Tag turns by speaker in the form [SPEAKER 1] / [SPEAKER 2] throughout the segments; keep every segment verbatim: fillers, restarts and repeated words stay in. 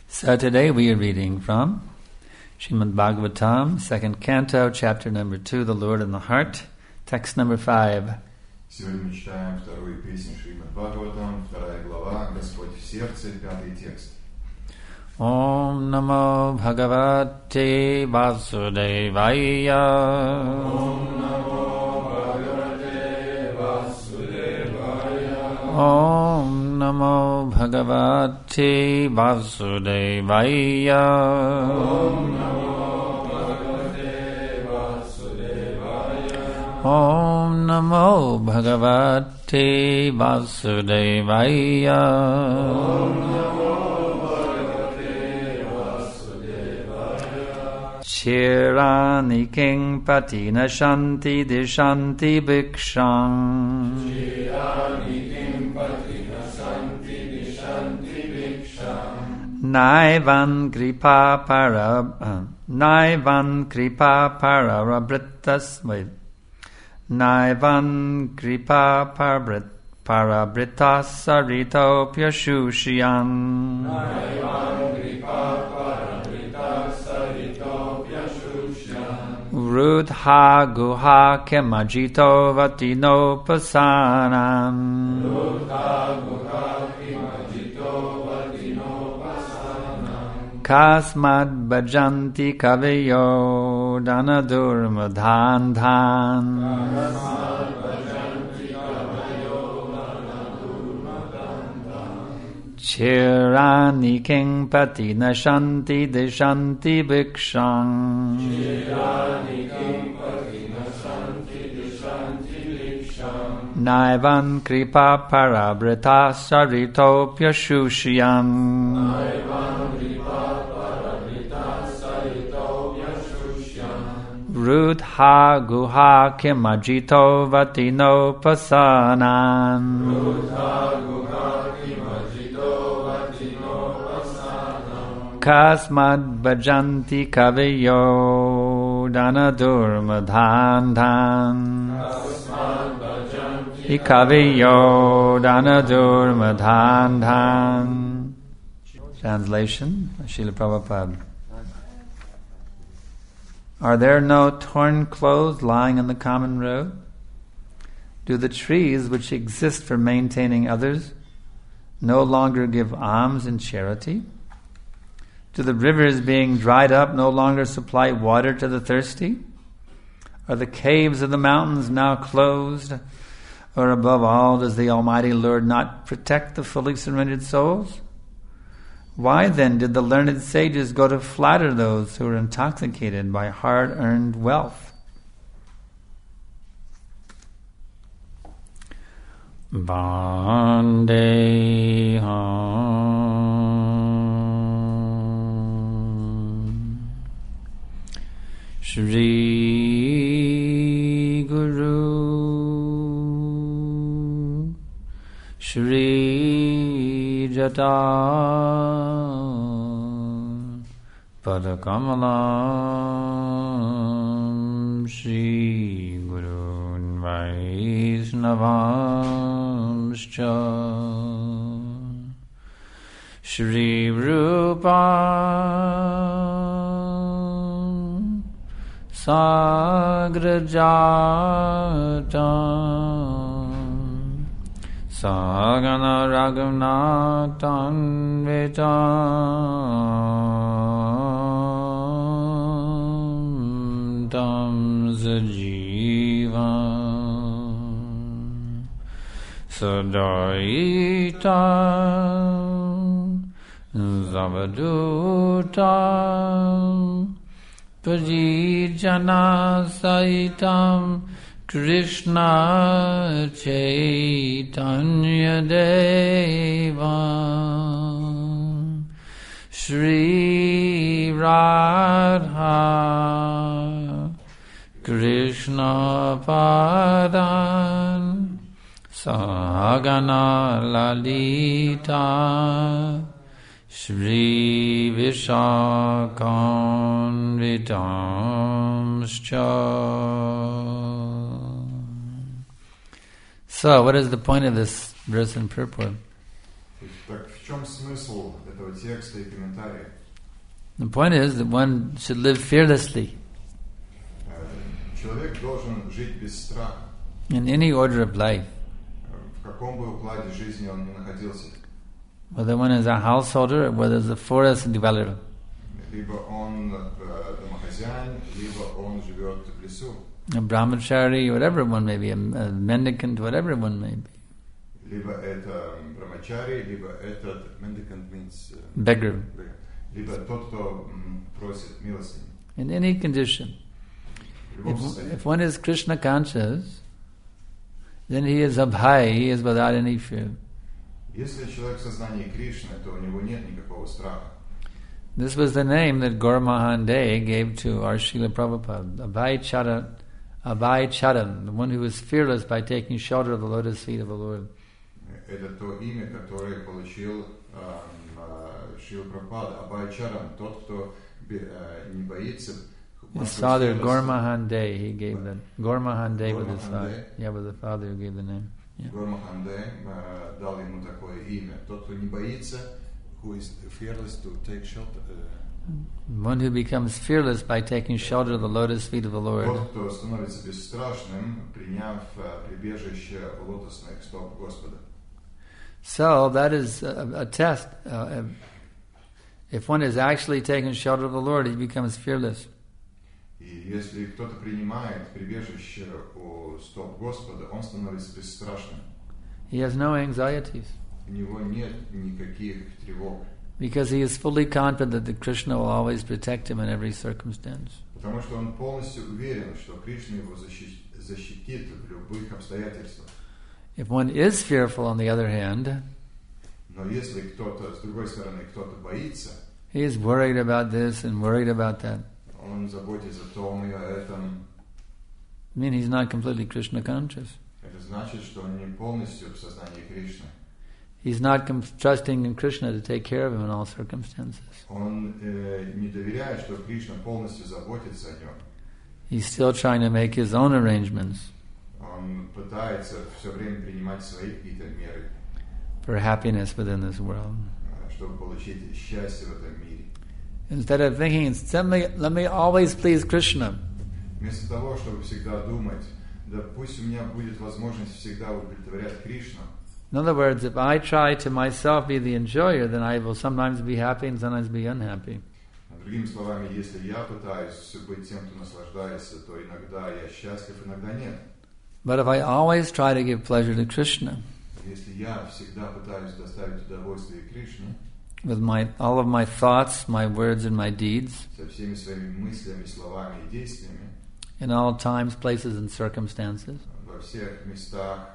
[SPEAKER 1] So today we are reading from Srimad Bhagavatam, second canto, chapter number two, The Lord in the Heart, text number five.
[SPEAKER 2] Сегодня мы читаем вторую песню Шримад Бхагаватам, вторая глава, Господь в сердце, пятый текст.
[SPEAKER 1] Om Namo Bhagavate Vasudevaya.
[SPEAKER 2] Om Namo Bhagavate Vasudevaya.
[SPEAKER 1] Om Namo Bhagavate Vasudevaya.
[SPEAKER 2] Om Namo Bhagavate Vasudevaya.
[SPEAKER 1] Om Namo Bhagavate Vasudevaya.
[SPEAKER 2] Om Namo
[SPEAKER 1] Chirani king patina shanti dishanti bhikshang.
[SPEAKER 2] Chirani kim patina santi dishanti bhikshang.
[SPEAKER 1] Naivan kripa para uh, Naivan kripa para rabritas wait Naivan kripa parabrit parabritas sarito pyashushiyan.
[SPEAKER 2] Naivan kripa parabritas sarito
[SPEAKER 1] Rudha guha kemajito vatino pasanam.
[SPEAKER 2] Rudha guha kemajito vatino pasanam.
[SPEAKER 1] Kasmad bhajanti kaviyo danadurmadhandhan.
[SPEAKER 2] Kasmad bhajanti kaviyo danadurmadhandhan.
[SPEAKER 1] Chirani king patina shanti dishanti bhikshang.
[SPEAKER 2] Chirani king patina shanti dishanti bhikshang.
[SPEAKER 1] Naivan kripa parabrita sarito pyashushiyan.
[SPEAKER 2] Naivan kripa parabrita sarito pyashushiyan.
[SPEAKER 1] Rudha guha kimajito vatino pasanan.
[SPEAKER 2] Rudha guha kimajito vatino pasanam.
[SPEAKER 1] Kasmad bhajanti kaviyo danadurmadhandhan.
[SPEAKER 2] Kasmad bhajanti
[SPEAKER 1] Kaviyo danadurmadhandhan. Translation, Srila Prabhupada. Are there no torn clothes lying on the common road? Do the trees which exist for maintaining others no longer give alms in charity? Do the rivers being dried up no longer supply water to the thirsty? Are the caves of the mountains now closed? Or above all, does the Almighty Lord not protect the fully surrendered souls? Why then did the learned sages go to flatter those who are intoxicated by hard-earned wealth? Vandeham Shri Guru Shri Jata Padakamalam Shri Gurun Vaisnavamscha Shri Rupa Sagrajatam Sagana Raghunathan Vetam Tam Sajivam Sadaitam Zavadutam Pajijana Saitam Krishna Chaitanya Deva Shri Radha Krishna Padan Sagana Lalita Shri Vishakanvitamscha. So, what is the point of this verse in purport?
[SPEAKER 2] Так в чем смысл этого текста и комментария?
[SPEAKER 1] The point is that one should live fearlessly
[SPEAKER 2] Человек должен жить без страха.
[SPEAKER 1] in any order of life.
[SPEAKER 2] В каком бы укладе жизни он ни находился.
[SPEAKER 1] Whether one is a householder or whether it's a forest dweller.
[SPEAKER 2] Либо он домохозяин, либо он живет в лесу.
[SPEAKER 1] A brahmachari, whatever one may be, a, a mendicant, whatever one may be.
[SPEAKER 2] Либо это брамачари, либо этот mendicant means
[SPEAKER 1] beggar.
[SPEAKER 2] Либо тот, кто просит милостыню.
[SPEAKER 1] In any condition. If, if one is Krishna conscious, then he is abhay, he is without any fear.
[SPEAKER 2] Если человек в сознании Кришны, то у него нет никакого страха.
[SPEAKER 1] This was the name that Gaur Mahande gave to our Srila Prabhupada, Abhay Charan, Abhay Charan, the one who was fearless by taking shelter of the lotus feet of the Lord.
[SPEAKER 2] Это то имя, которое получил Шрила Прабхупада, Абhay Charan, тот, кто не боится.
[SPEAKER 1] His father, Gaur Mahande, he gave that. Gaur Mahande was his father. Yeah, was the father who gave the name. Yeah.
[SPEAKER 2] Gaur Mahande дал ему такое имя. Тот, кто не боится, who is fearless to take shelter.
[SPEAKER 1] One who becomes fearless by taking shelter of the lotus feet of the Lord.
[SPEAKER 2] Тот, кто становится бесстрашным, приняв прибежище лотосных стоп Господа.
[SPEAKER 1] So that is a, a test. Uh, if one is actually taking shelter of the Lord, he becomes fearless.
[SPEAKER 2] И если кто-то принимает прибежище у стоп Господа, он становится бесстрашным.
[SPEAKER 1] He has no anxieties.
[SPEAKER 2] У него нет никаких тревог.
[SPEAKER 1] Because he is fully confident that Krishna will always protect him in every circumstance.
[SPEAKER 2] Потому что он полностью уверен, что Кришна его защитит в любых обстоятельствах.
[SPEAKER 1] If one is fearful, on the other hand,
[SPEAKER 2] но если кто-то, с другой стороны, кто-то боится,
[SPEAKER 1] he is worried about this and worried about that.
[SPEAKER 2] Он заботится о том и о этом.
[SPEAKER 1] I mean, he's not completely Krishna conscious.
[SPEAKER 2] Это значит, что он не полностью в сознании Кришны.
[SPEAKER 1] He's not com- trusting in Krishna to take care of him in all circumstances.
[SPEAKER 2] Он э, не доверяет, что Кришна полностью заботится о нем.
[SPEAKER 1] He's still trying to make his own arrangements.
[SPEAKER 2] Он пытается все время принимать свои какие-то меры.
[SPEAKER 1] For happiness within this world.
[SPEAKER 2] Чтобы получить счастье в этом мире.
[SPEAKER 1] Instead of thinking, let me, let me always please Krishna.
[SPEAKER 2] Вместо того, чтобы всегда думать, да пусть у меня будет возможность всегда удовлетворять Кришну.
[SPEAKER 1] In other words, if I try to myself be the enjoyer, then I will sometimes be happy and sometimes be unhappy.
[SPEAKER 2] Другими словами, если я пытаюсь быть тем, кто наслаждается, то иногда я счастлив, иногда нет.
[SPEAKER 1] But if I always try to give pleasure to Krishna,
[SPEAKER 2] если я всегда пытаюсь доставить удовольствие Кришне,
[SPEAKER 1] with my all of my thoughts, my words, and my deeds,
[SPEAKER 2] со всеми своими мыслями, словами и действиями,
[SPEAKER 1] in all times, places, and circumstances,
[SPEAKER 2] во всех местах,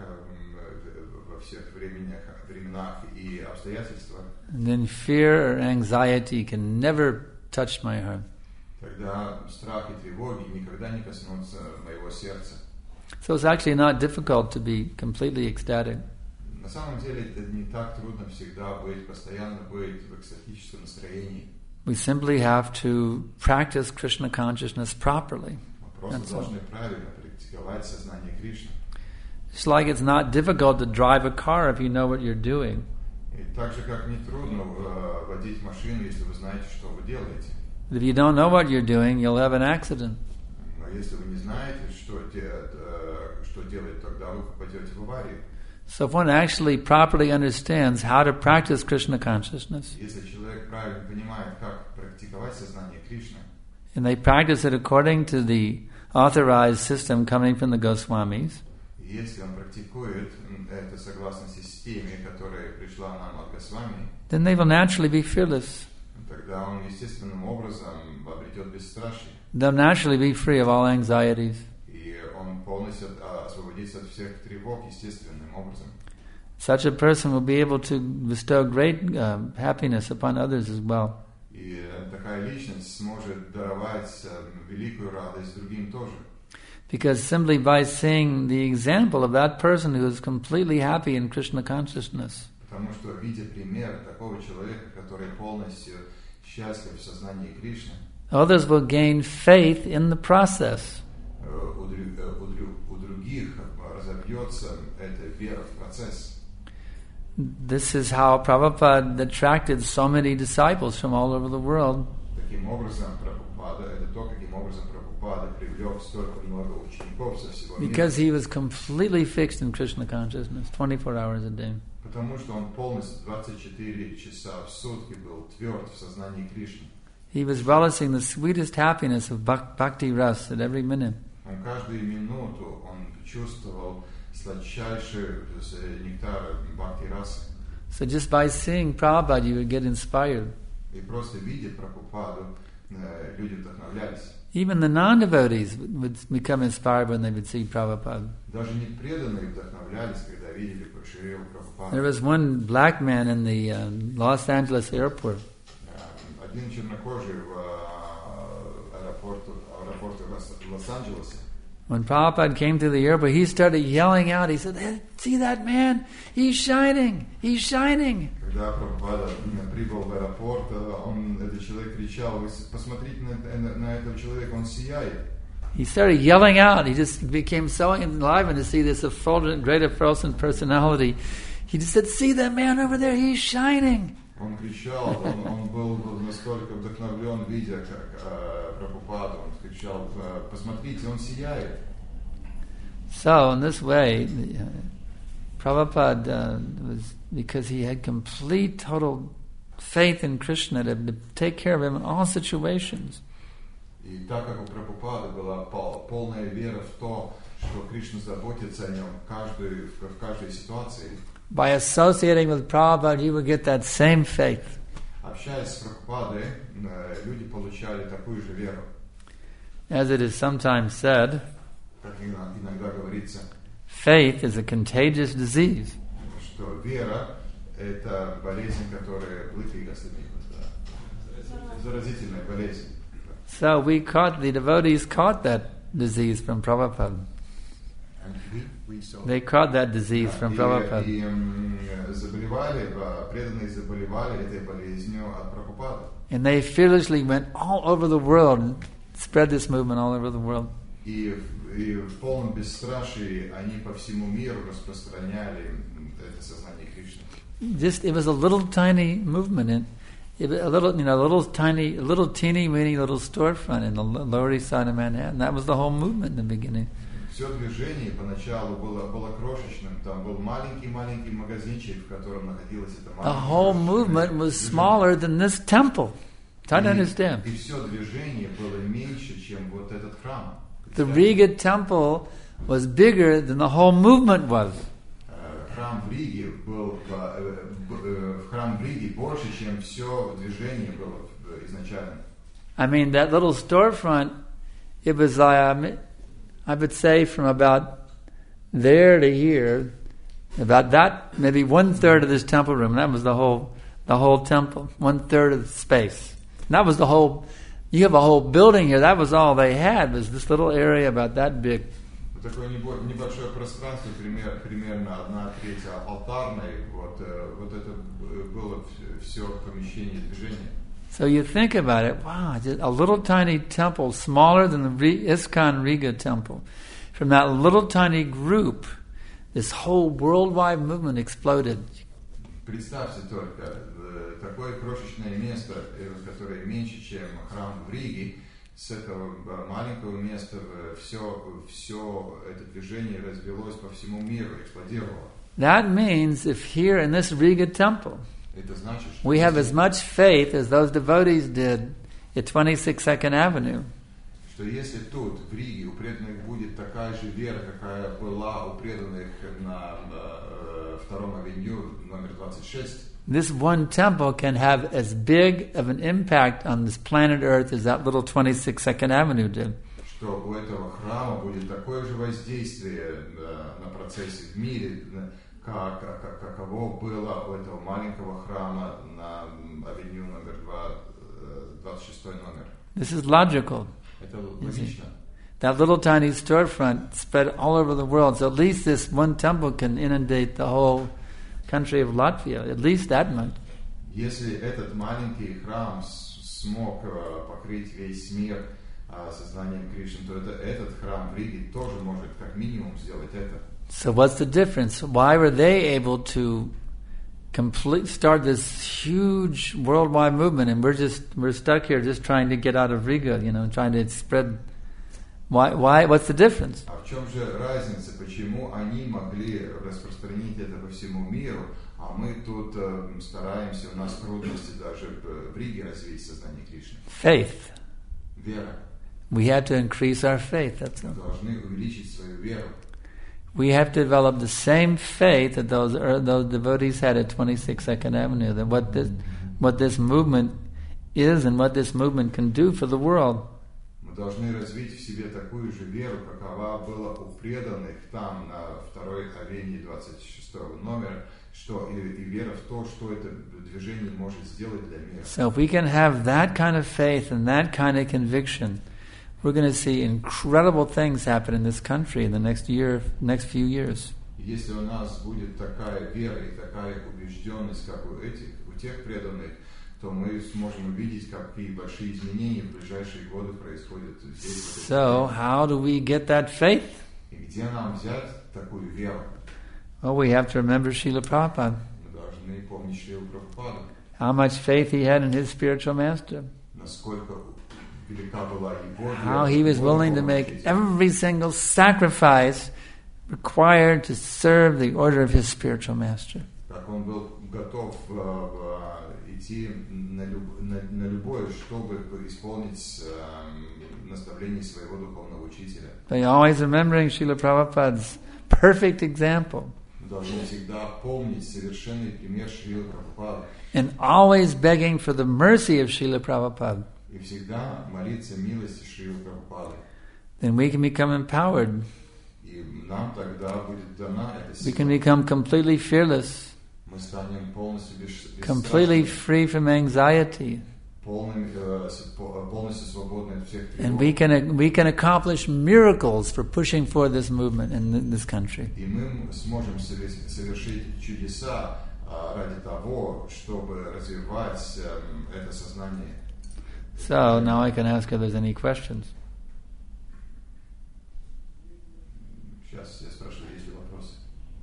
[SPEAKER 2] во всех временах, временах и обстоятельствах,
[SPEAKER 1] then fear or anxiety can never touch my heart.
[SPEAKER 2] Тогда страх и тревоги никогда не коснутся моего сердца.
[SPEAKER 1] So it's actually not difficult to be completely ecstatic.
[SPEAKER 2] На самом деле это не так трудно всегда быть, постоянно быть в экстатическом настроении.
[SPEAKER 1] We simply have to practice Krishna consciousness properly.
[SPEAKER 2] Мы просто должны правильно практиковать сознание Кришны.
[SPEAKER 1] It's like it's not difficult to drive a car if you know what you're doing.
[SPEAKER 2] И так же, как не трудно водить машину, если вы знаете, что вы делаете.
[SPEAKER 1] But if you don't know what you're doing, you'll have an accident.
[SPEAKER 2] Но если вы не знаете, что делать, что делать, тогда вы попадете в аварию.
[SPEAKER 1] So if one actually properly understands how to practice Krishna consciousness,
[SPEAKER 2] если человек правильно понимает, как практиковать сознание Кришны,
[SPEAKER 1] and they practice it according to the authorized system coming from the Goswamis,
[SPEAKER 2] если он практикует это согласно системе, которая пришла нам от Госвами,
[SPEAKER 1] then they will naturally be fearless.
[SPEAKER 2] Тогда он естественным образом обретет бесстрашие.
[SPEAKER 1] They'll naturally be free of all anxieties.
[SPEAKER 2] И он полностью освободится от всех тревог естественным образом.
[SPEAKER 1] Such a person will be able to bestow great uh, happiness upon others as well.
[SPEAKER 2] И такая личность сможет даровать великую радость другим тоже.
[SPEAKER 1] Because simply by seeing the example of that person who is completely happy in Krishna consciousness,
[SPEAKER 2] потому что видя пример такого человека, который полностью счастлив в сознании Кришны,
[SPEAKER 1] others will gain faith in the process.
[SPEAKER 2] У, у, у других разовьется эта вера в процесс.
[SPEAKER 1] this is how Prabhupada attracted so many disciples from all over the world.
[SPEAKER 2] Таким образом, Прабхупада, это то, каким образом Прабхупада привлек столько много учеников со всего мира.
[SPEAKER 1] Because he was completely fixed in Krishna consciousness, twenty-four hours a day.
[SPEAKER 2] Потому что он полностью двадцать четыре часа в сутки был тверд в сознании Кришны.
[SPEAKER 1] He was relishing the sweetest happiness of bhak- bhakti ras at every minute.
[SPEAKER 2] Он каждую минуту он чувствовал сладчайший нектар бхакти расы.
[SPEAKER 1] So just by seeing Prabhupada, you would get inspired.
[SPEAKER 2] И просто видя Прабхупаду, люди вдохновлялись.
[SPEAKER 1] Even the non-devotees would become inspired when they would see Prabhupada.
[SPEAKER 2] Даже непреданные вдохновлялись, когда видели Шрилу Прабхупаду.
[SPEAKER 1] There was one black man in the uh, Los Angeles airport.
[SPEAKER 2] Один чернокожий в аэропорту, аэропорту Лос-Анджелеса.
[SPEAKER 1] When Prabhupada came to the airport, he started yelling out. He said, hey, see that man? He's shining! He's shining!
[SPEAKER 2] Когда Прабхупада прибыл в аэропорт, он, этот человек кричал, посмотрите на, на этого человека, он сияет.
[SPEAKER 1] He started yelling out. He just became so enlivened to see this effulgent, great effulgent personality. He just said, see that man over there? He's shining!
[SPEAKER 2] Он кричал, он, он был настолько вдохновлен, видя как э, Прабхупаду, он кричал, посмотрите, он сияет.
[SPEAKER 1] So, in this way, uh, Prabhupada uh, was, because he had complete, total faith in Krishna to, to take care of him in all situations.
[SPEAKER 2] И так как у Прабхупады была пол, полная вера в то, что Кришна заботится о нем в каждой, в каждой ситуации,
[SPEAKER 1] by associating with Prabhupada, you would get that same faith.
[SPEAKER 2] Общаясь с Прабхупадой, люди получали такую же веру.
[SPEAKER 1] As it is sometimes said,
[SPEAKER 2] как иногда говорится,
[SPEAKER 1] faith is a contagious disease.
[SPEAKER 2] Что вера – это болезнь, которая лыкает остальных, заразительная болезнь.
[SPEAKER 1] So we caught, the devotees caught that disease from Prabhupada. They caught that disease from Prabhupada.
[SPEAKER 2] И, и заболевали, преданные заболевали этой болезнью от Прабхупады.
[SPEAKER 1] And they fearlessly went all over the world and spread this movement all over the world.
[SPEAKER 2] И, и в полном бесстрашии они по всему миру распространяли это сознание Кришны.
[SPEAKER 1] Just it was a little tiny movement, and it, a little, you know, a little tiny, a little teeny weeny little storefront in the Lower East Side of Manhattan. That was the whole movement in the beginning.
[SPEAKER 2] Все движение поначалу было, было крошечным. Там был маленький-маленький магазинчик, в котором находилась эта маленькая...
[SPEAKER 1] The whole movement was smaller than this temple. Try to understand.
[SPEAKER 2] И все движение было меньше, чем вот этот храм.
[SPEAKER 1] The Riga temple was bigger than the whole movement was.
[SPEAKER 2] Храм в Риге был... Храм в Риге больше, чем все движение было изначально.
[SPEAKER 1] I mean, that little storefront, it was like... I would say from about there to here, about that, maybe one third of this temple room. That was the whole, the whole temple. One third of the space. And that was the whole. You have a whole building here. That was all they had. Was this little area about that big.
[SPEAKER 2] Такое небольшое пространство, примерно одна треть алтарной. Вот, вот это было все помещение движения.
[SPEAKER 1] So you think about it, wow, just a little tiny temple, smaller than the ISKCON Riga temple. From that little tiny group, this whole worldwide movement exploded.
[SPEAKER 2] Представьте только, такое крошечное место, которое меньше, чем храм в Риге, с этого маленького места все, все это движение развелось по всему миру, эксплодировало.
[SPEAKER 1] That means if here in this Riga temple, we have as much faith as those devotees did at twenty-sixth Avenue.
[SPEAKER 2] Что если тут в Риге у преданных будет такая же вера, какая была у преданных на втором авеню номер двадцать шесть.
[SPEAKER 1] This one temple can have as big of an impact on this planet Earth as that little twenty-sixth Avenue did.
[SPEAKER 2] Что у этого храма будет такое же воздействие на процессы в мире, как, как, каково было у этого маленького храма на авеню номер двадцать шестой номер.
[SPEAKER 1] This is logical.
[SPEAKER 2] Это логично.
[SPEAKER 1] That little tiny storefront spread all over the world, so at least this one temple can inundate the whole country of Latvia, at least that much.
[SPEAKER 2] Если этот маленький храм смог покрыть весь мир сознанием Кришны, то это, этот храм в Риге тоже может как минимум сделать это.
[SPEAKER 1] So what's the difference? Why were they able to complete start this huge worldwide movement, and we're just we're stuck here just trying to get out of Riga, you know, trying to spread. Why? Why? What's the difference?
[SPEAKER 2] А в чем же разница? Почему они могли распространить это по всему миру, а мы тут э, стараемся, у нас трудности даже в Риге развить сознание Кришны?
[SPEAKER 1] Faith.
[SPEAKER 2] Вера.
[SPEAKER 1] We have to increase our faith. That's all.
[SPEAKER 2] Должны увеличить свою веру.
[SPEAKER 1] We have to develop the same faith that those er, those devotees had at twenty-six Second Avenue. That what this what this movement is and what this movement can do for the world.
[SPEAKER 2] Мы должны развить в себе такую же веру, какова была у преданных там на второй авении двадцать шестого номера, что и, и вера в то, что это движение может сделать для мира.
[SPEAKER 1] So if we can have that kind of faith and that kind of conviction, we're going to see incredible things happen in this country in the next year, next few years.
[SPEAKER 2] Если у нас будет такая вера и такая убежденность, как у этих, у тех преданных, то мы сможем увидеть, какие большие изменения в ближайшие годы происходят здесь.
[SPEAKER 1] So how do we get that faith?
[SPEAKER 2] И где нам взять такую веру?
[SPEAKER 1] Well, we have to remember Srila Prabhupada.
[SPEAKER 2] Мы должны помнить Шрилу Прабхупаду.
[SPEAKER 1] How much faith he had in his spiritual master.
[SPEAKER 2] Насколько велика была его вера.
[SPEAKER 1] How he was willing to make every single sacrifice required to serve the order of his spiritual master.
[SPEAKER 2] Как он был готов идти на, люб, на, на любое, чтобы исполнить э, наставление своего духовного учителя.
[SPEAKER 1] By always remembering Srila Prabhupada's perfect example.
[SPEAKER 2] Мы должны всегда помнить совершенный пример Шрилы Прабхупады.
[SPEAKER 1] And always begging for the mercy of Srila Prabhupada.
[SPEAKER 2] И всегда молиться милости Шрилы Прабхупады.
[SPEAKER 1] Then we can become empowered.
[SPEAKER 2] И нам тогда будет дана эта сила.
[SPEAKER 1] We can become completely fearless.
[SPEAKER 2] Мы станем полностью бесстрашными.
[SPEAKER 1] Completely free from anxiety.
[SPEAKER 2] Полностью свободны от всех тревог.
[SPEAKER 1] And we can we can accomplish miracles for pushing for this movement in this country.
[SPEAKER 2] И мы сможем совершить чудеса ради того, чтобы развивать это сознание.
[SPEAKER 1] So now I can ask if there's any questions.
[SPEAKER 2] Сейчас я спрашиваю, есть ли вопросы.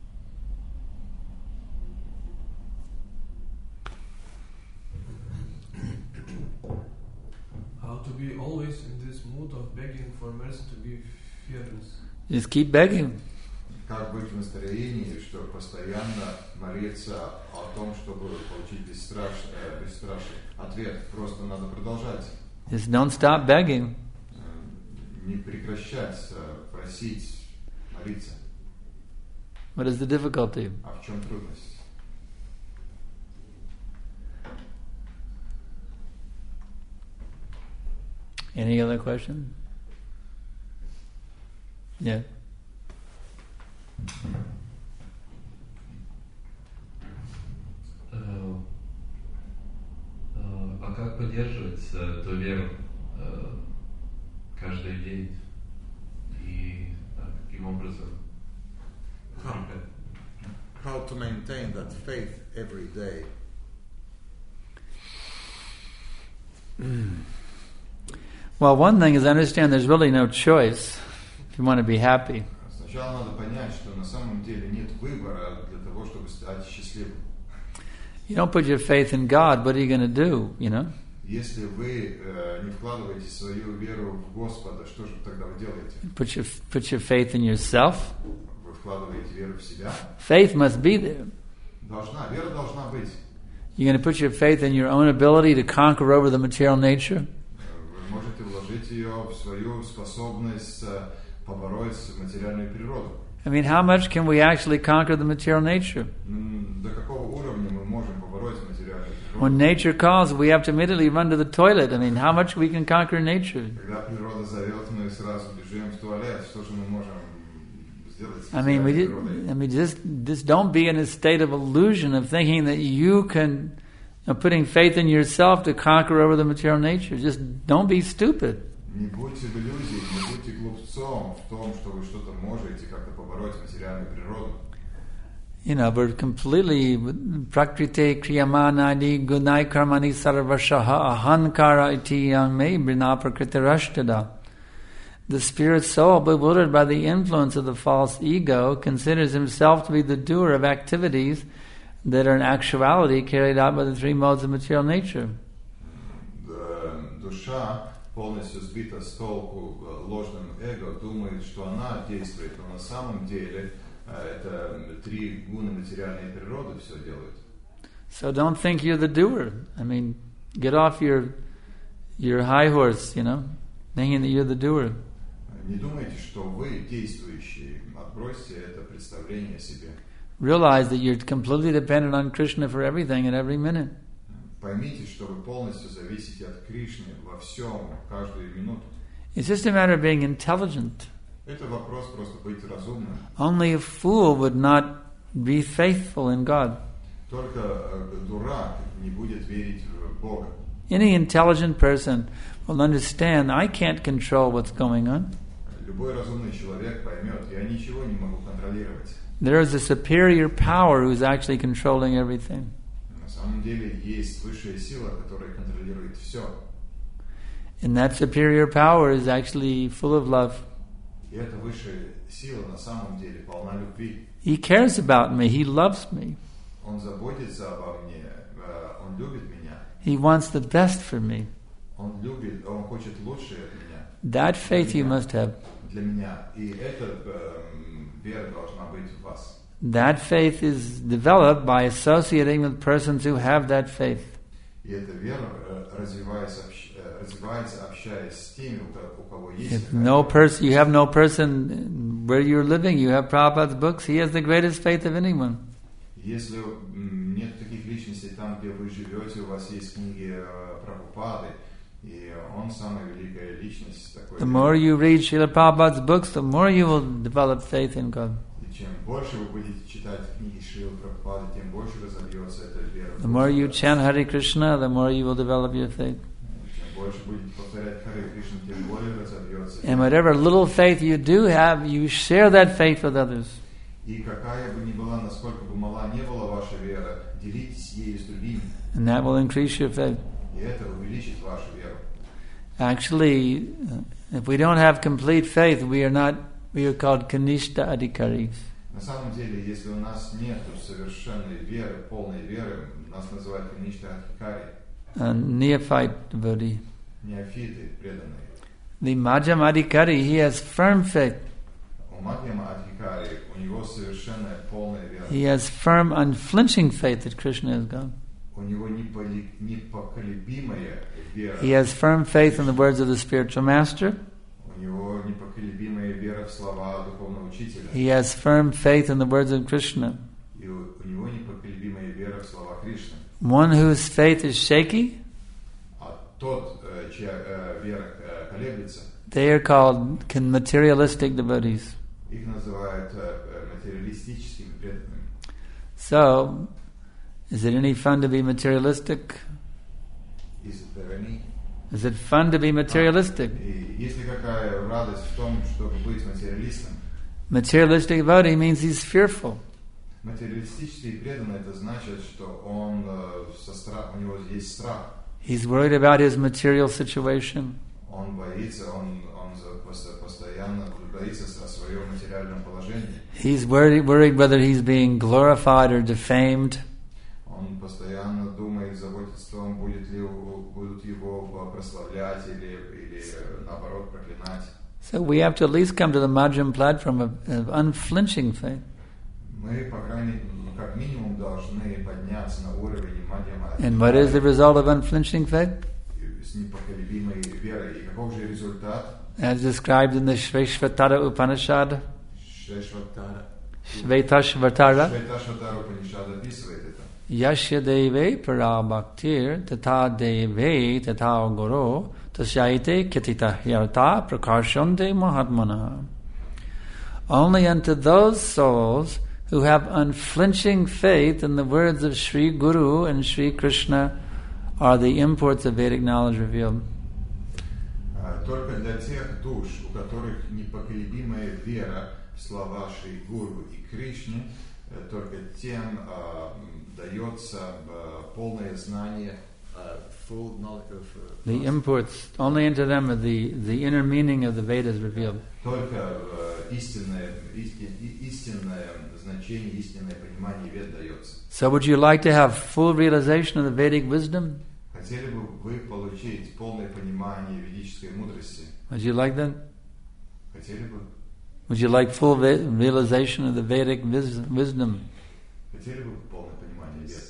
[SPEAKER 3] How to be always in this mood of begging for mercy, to be fearless?
[SPEAKER 1] Just keep begging.
[SPEAKER 2] Как быть в настроении, чтобы постоянно молиться о том, чтобы получить бесстрашие, бесстрашие? Ответ: просто надо продолжать.
[SPEAKER 1] Just don't stop begging.
[SPEAKER 2] Не прекращать просить, молиться.
[SPEAKER 1] What is the difficulty?
[SPEAKER 2] А в чем трудность?
[SPEAKER 1] Any other question? Yeah.
[SPEAKER 4] А как поддерживать эту веру каждый день и каким образом?
[SPEAKER 2] How, how to maintain that faith every day?
[SPEAKER 1] Well, one thing is understand there's really no choice if you want to be happy.
[SPEAKER 2] Сначала надо понять, что на самом деле нет выбора для того, чтобы стать счастливым.
[SPEAKER 1] You don't put your faith in God, what are you going to do, you know?
[SPEAKER 2] Если вы э, не вкладываете свою веру в Господа, что же тогда вы делаете?
[SPEAKER 1] Put your put your faith in yourself.
[SPEAKER 2] Вы вкладываете веру в себя.
[SPEAKER 1] Faith must be there.
[SPEAKER 2] Должна, вера должна быть.
[SPEAKER 1] You're going to put your faith in your own ability to conquer over the material nature.
[SPEAKER 2] Вы можете вложить ее в свою способность побороть материальную природу.
[SPEAKER 1] I mean, how much can we actually conquer the material nature?
[SPEAKER 2] До какого уровня мы можем побороть материальную природу?
[SPEAKER 1] When nature calls, we have to immediately run to the toilet. I mean, how much we can conquer nature?
[SPEAKER 2] Когда природа зовет, мы сразу бежим в туалет. Что же мы можем сделать с
[SPEAKER 1] I mean, we just, I mean, just just don't be in a state of illusion of thinking that you can, you know, putting faith in yourself to conquer over the material nature. Just don't be stupid.
[SPEAKER 2] Не будьте в иллюзии, не будьте глупцом в том, что вы что-то можете как-то побороть материальную природу.
[SPEAKER 1] You know, we're completely prakrite kriyamanadi gunai karmani sarvashaha ahankara iti yang me brina prakritirashtada. The spirit soul, bewildered by the influence of the false ego, considers himself to be the doer of activities that are in actuality carried out by the three modes of material nature.
[SPEAKER 2] Душа, полностью сбита с толку ложным эго, думает, что она действует, но на самом деле это три гуна материальной природы все делают.
[SPEAKER 1] So don't think you're the doer. I mean, get off your your high horse, you know, thinking that you're the doer.
[SPEAKER 2] Не думайте, что вы действующие. Отбросьте это представление о себе.
[SPEAKER 1] Realize that you're completely dependent on Krishna for everything at every minute.
[SPEAKER 2] Поймите, что вы полностью зависите от Кришны во всем, каждую минуту.
[SPEAKER 1] It's just a matter of being intelligent.
[SPEAKER 2] Это вопрос просто быть разумным.
[SPEAKER 1] Only a fool would not be faithful in God.
[SPEAKER 2] Только дурак не будет верить в Бога.
[SPEAKER 1] Any intelligent person will understand, I can't control what's going on.
[SPEAKER 2] Любой разумный человек поймет, я ничего не могу контролировать.
[SPEAKER 1] There is a superior power who's actually controlling everything.
[SPEAKER 2] На самом деле есть высшая сила, которая контролирует все.
[SPEAKER 1] And that superior power is actually full of love.
[SPEAKER 2] И эта высшая сила на самом деле полна любви.
[SPEAKER 1] He cares about me. He loves me.
[SPEAKER 2] Он заботится обо мне, он любит меня.
[SPEAKER 1] He wants the best for me.
[SPEAKER 2] Он любит, он хочет лучшее от меня.
[SPEAKER 1] That faith you must have.
[SPEAKER 2] Для меня. И эта вера должна быть в вас.
[SPEAKER 1] That faith is developed by associating with persons who have that faith.
[SPEAKER 2] И эта вера развивается, развивается общаясь с теми, у кого есть.
[SPEAKER 1] If no person, you have no person where you're living, you have Prabhupada's books. He has the greatest faith of anyone.
[SPEAKER 2] Если нет таких личностей там, где вы живете, у вас есть книги Прабхупады, и он самая великая личность. Такой.
[SPEAKER 1] The more you read Srila Prabhupada's books, the more you will develop faith in God.
[SPEAKER 2] И чем больше вы будете читать книги Шрилы Прабхупады, тем больше разовьется эта вера.
[SPEAKER 1] The more you chant Hare Krishna, the more you will develop your faith.
[SPEAKER 2] Чем больше будете повторять Харе Кришна, тем более разовьется.
[SPEAKER 1] And whatever little faith you do have, you share that faith with others.
[SPEAKER 2] И какая бы ни была, насколько бы мала не была ваша вера, делитесь ею с другими.
[SPEAKER 1] And that will increase your faith.
[SPEAKER 2] И это увеличит вашу веру.
[SPEAKER 1] Actually, if we don't have complete faith, we are not, we are called Kanishta Adhikaris.
[SPEAKER 2] На самом деле, если у нас нет совершенной веры, полной веры, нас называют Каништа Адхикари.
[SPEAKER 1] A neophyte devotee.
[SPEAKER 2] Неофиты, преданные.
[SPEAKER 1] The Madhyam Adhikari, he has firm faith.
[SPEAKER 2] У Мадьяма Адхикари, у него совершенная полная вера.
[SPEAKER 1] He has firm, unflinching faith that Krishna is God.
[SPEAKER 2] У него непоколебимая вера.
[SPEAKER 1] He has firm faith in the words of the spiritual master.
[SPEAKER 2] У него непоколебимая вера в слова духовного учителя.
[SPEAKER 1] He has firm faith in the words of Krishna.
[SPEAKER 2] И у него непоколебимая вера в слова Кришны.
[SPEAKER 1] One whose faith is shaky,
[SPEAKER 2] А тот, чья вера колеблется,
[SPEAKER 1] they are called materialistic devotees.
[SPEAKER 2] их называют материалистическими преданными.
[SPEAKER 1] So, is it any fun to be materialistic?
[SPEAKER 2] Is there any?
[SPEAKER 1] Is it fun to be materialistic?
[SPEAKER 2] И есть ли какая радость в том, чтобы быть материалистом?
[SPEAKER 1] Materialistic devotee means he's fearful.
[SPEAKER 2] Материалистический преданный, это значит, что он со страх, у него есть страх.
[SPEAKER 1] He's worried about his material situation.
[SPEAKER 2] Он боится, он, он постоянно боится о своем материальном положении.
[SPEAKER 1] He's worried, worried whether he's being glorified or defamed.
[SPEAKER 2] Он постоянно думает, заботится о том, будет ли, будут его прославлять или, или наоборот проклинать.
[SPEAKER 1] So we have to at least come to the Madhyam platform of, of unflinching faith.
[SPEAKER 2] Мы, по крайней мере, как минимум должны подняться на уровень Мадьяма.
[SPEAKER 1] And what is the result of unflinching faith?
[SPEAKER 2] С непоколебимой верой. И каков же результат?
[SPEAKER 1] As described in the Shveshvatara Upanishad.
[SPEAKER 2] Shveshvatara.
[SPEAKER 1] Shvetashvatara.
[SPEAKER 2] Shvetashvatara Upanishad описывает это.
[SPEAKER 1] Yashya deve para bhaktir tata deve tata guru tasyaite kitita hyarta prakashante mahatmana. Only unto those souls who have unflinching faith in the words of Sri Guru and Sri Krishna are the imports of Vedic knowledge revealed.
[SPEAKER 2] Только для тех душ, у которых непоколебимая вера в слова Шри Гуру и Кришны, только тем дается полное знание. Full knowledge of, uh,
[SPEAKER 1] the imports, only into them are the, the inner meaning of the Vedas revealed.
[SPEAKER 2] Только истинное, истин, истинное значение, истинное понимание вед дается.
[SPEAKER 1] So would you like to have full realization of the Vedic wisdom?
[SPEAKER 2] Хотели бы вы получить полное понимание ведической мудрости?
[SPEAKER 1] Would you like that?
[SPEAKER 2] Хотели бы?
[SPEAKER 1] Would you like full ve- realization of the Vedic vis- wisdom?
[SPEAKER 2] Хотели бы полное понимание вед?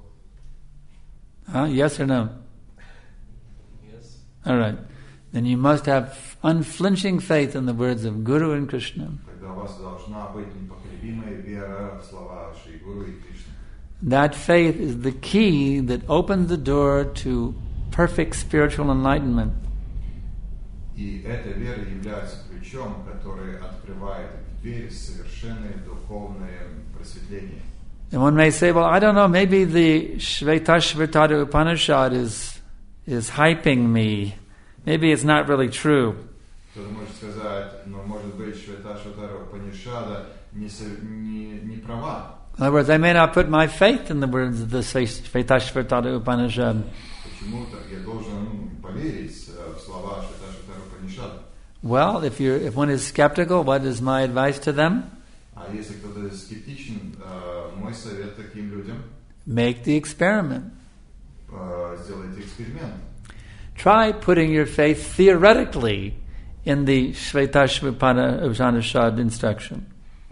[SPEAKER 1] Huh? Yes or no?
[SPEAKER 3] Yes.
[SPEAKER 1] All right. Then you must have unflinching faith in the words of Guru and Krishna.
[SPEAKER 2] Тогда у вас должна быть непоколебимая вера в слова Шри Гуру и Кришны.
[SPEAKER 1] That faith is the key that opens the door to perfect spiritual enlightenment.
[SPEAKER 2] И эта вера является ключом, который открывает дверь в совершенное духовное просветление.
[SPEAKER 1] And one may say, well, I don't know, maybe the Shvetashvatara Upanishad is, is hyping me. Maybe it's not really true.
[SPEAKER 2] Кто-то может сказать, но может быть Шветашватара Упанишада не, не, не права.
[SPEAKER 1] In other words, I may not put my faith in the words of the Shvetashvatara Upanishad.
[SPEAKER 2] Почему-то я должен поверить в слова Шветашватара Упанишада.
[SPEAKER 1] Well, if you're, if one is skeptical, what is my advice to them?
[SPEAKER 2] А если кто-то скептичен, мой совет таким людям:
[SPEAKER 1] make the experiment.
[SPEAKER 2] Сделайте эксперимент.
[SPEAKER 1] Try putting your faith theoretically in the Shvetashvatara Upanishad instruction.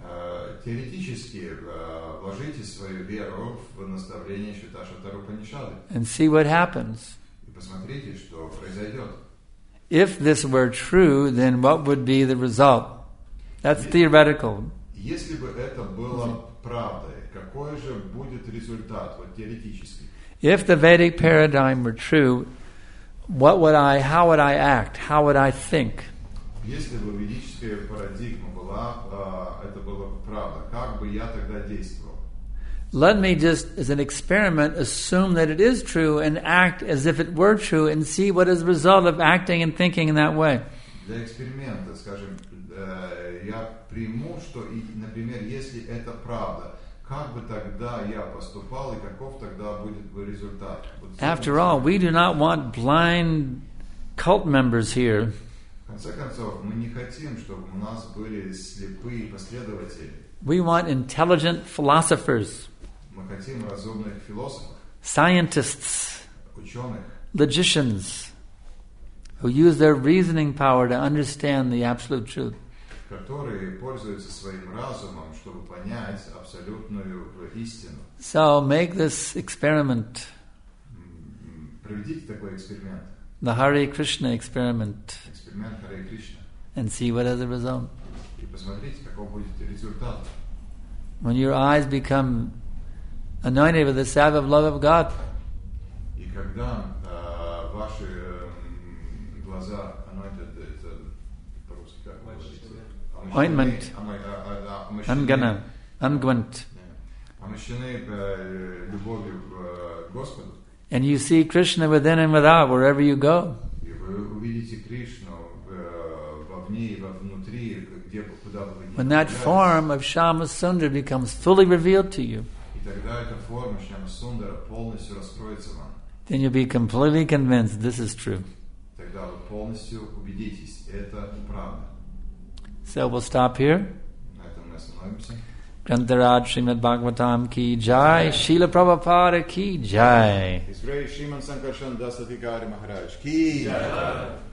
[SPEAKER 2] Теоретически вложите свою веру в наставление Шветашватара Упанишады.
[SPEAKER 1] And see what happens.
[SPEAKER 2] И посмотрите, что произойдет.
[SPEAKER 1] If this were true, then what would be the result? That's theoretical.
[SPEAKER 2] Если бы это было правдой, какой же будет результат, вот теоретически?
[SPEAKER 1] If the Vedic paradigm were true, what would I, how would I act? How would I think?
[SPEAKER 2] Если бы ведическая парадигма была, это была правда, как бы я тогда действовал?
[SPEAKER 1] Let me just, as an experiment, assume that it is true and act as if it were true and see what is the result of acting and thinking in that way.
[SPEAKER 2] Для эксперимента, скажем, я приму, что, например, если это правда, как бы тогда я поступал и каков тогда будет результат?
[SPEAKER 1] After all, we do not want blind cult members here.
[SPEAKER 2] В конце концов, мы не хотим, чтобы у нас были слепые последователи.
[SPEAKER 1] We want intelligent philosophers,
[SPEAKER 2] Мы хотим разумных философов,
[SPEAKER 1] scientists,
[SPEAKER 2] ученых,
[SPEAKER 1] logicians, who use their reasoning power to understand the absolute truth.
[SPEAKER 2] которые пользуются своим разумом, чтобы понять абсолютную истину.
[SPEAKER 1] So make this experiment,
[SPEAKER 2] Проведите такой эксперимент.
[SPEAKER 1] the Hare Krishna experiment,
[SPEAKER 2] Эксперимент Харе Кришна.
[SPEAKER 1] and see what is the result.
[SPEAKER 2] И посмотрите, каков будет результат.
[SPEAKER 1] When your eyes become anointed with the salve of love of God,
[SPEAKER 2] И когда э, ваши э, глаза anointed, это по-русски как говорится?
[SPEAKER 1] Ointment. Angana, unguent,
[SPEAKER 2] Омощены э, любовью к Господу.
[SPEAKER 1] and you see Krishna within and without wherever you go.
[SPEAKER 2] И вы увидите Кришну э, вовне и вовнутри, где бы, куда бы вы ни
[SPEAKER 1] When that
[SPEAKER 2] направлялись.
[SPEAKER 1] form of Shama Sundar becomes fully revealed to you,
[SPEAKER 2] И тогда эта форма Шьяма Сундара полностью раскроется вам.
[SPEAKER 1] then you'll be completely convinced this is true.
[SPEAKER 2] Тогда вы полностью убедитесь, это правда.
[SPEAKER 1] So we'll stop here.
[SPEAKER 2] На этом мы остановимся.
[SPEAKER 1] Grantaraj Srimad Bhagavatam ki jai, Srila Prabhupada ki jai.
[SPEAKER 2] His Grace Shriman Sankarshan Das Adhikari Maharaj ki jai.